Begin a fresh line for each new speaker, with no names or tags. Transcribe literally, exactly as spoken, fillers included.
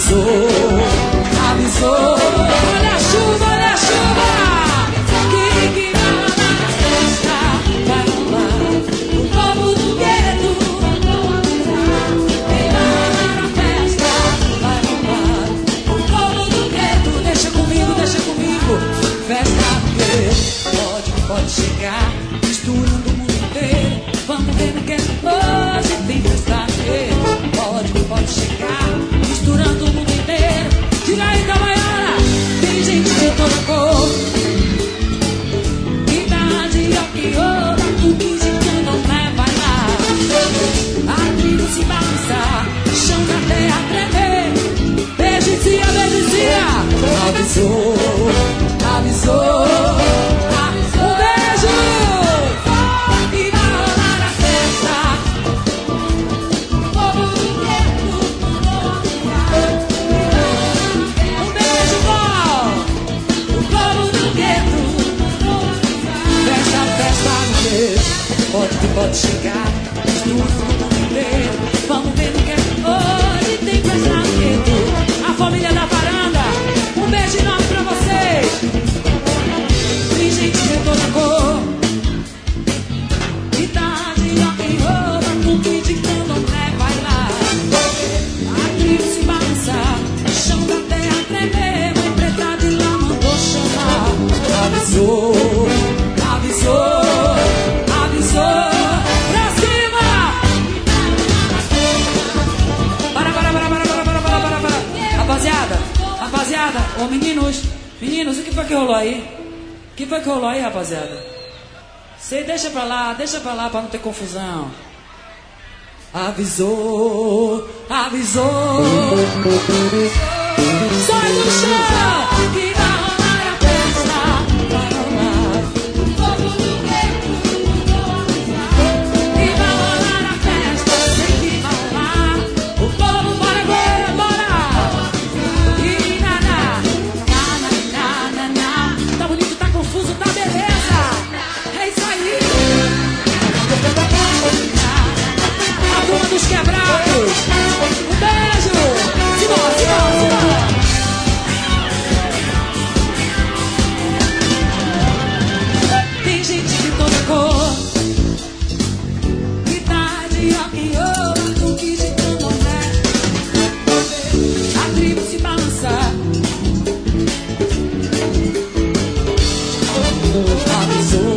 Avisou, avisou. Olha a chuva, olha a chuva. Que que vai rolar na festa? Vai rolar o povo do gueto. Quem vai rolar na festa? Vai rolar o povo do gueto. Deixa comigo, deixa comigo. Festa do gueto. Pode, pode chegar, misturando o mundo inteiro. Vamos ver no que hoje tem festa do gueto. Pode, pode chegar, misturando o mundo inteiro. Tira aí, Itabaiana. Tem gente de toda cor. Idade, Okioba, cookies e candomblé, vai lá. A tribo se balança, chão da terra tremer. Beijizia, beijizia. Avisou, avisou. Um beijo. E vai rolar a festa. O povo do gueto. Um beijo bom. O povo do gueto. Festa, festa no gueto. Pode, pode chegar. Mistura o mundo inteiro. Vamos ver no que hoje tem festa no gueto. A família da varanda. Um beijo enorme pra vocês. Tem gente de toda cor. Idade, rock'n'roll, cookie de candomblé, vai lá. A tribo se balança, chão da terra tremer. Mãe preta de lá mandou chamar. Avisou, avisou, avisou. Pra cima! Para, para, para, para, para, para, para, para, para. Rapaziada, rapaziada, ô meninos, meninos, o que foi que rolou aí? O que foi que rolou aí, rapaziada? Você deixa pra lá, deixa pra lá pra não ter confusão. Avisou, avisou. Sai do chão, que vai rolar a festa. Vai rolar o povo do gueto. E vai rolar a festa, sei que vai rolar. O povo, bora, bora, bora. E na, na, na, na, na, na. Tá bonito, tá confuso, tá beleza. É isso aí. A turma dos quebrados. Um beijo. Simbora, simbora, simbora. Tem gente de toda cor. Idade, rock'n'roll, cookies de candomblé. A tribo se balança. Avisou.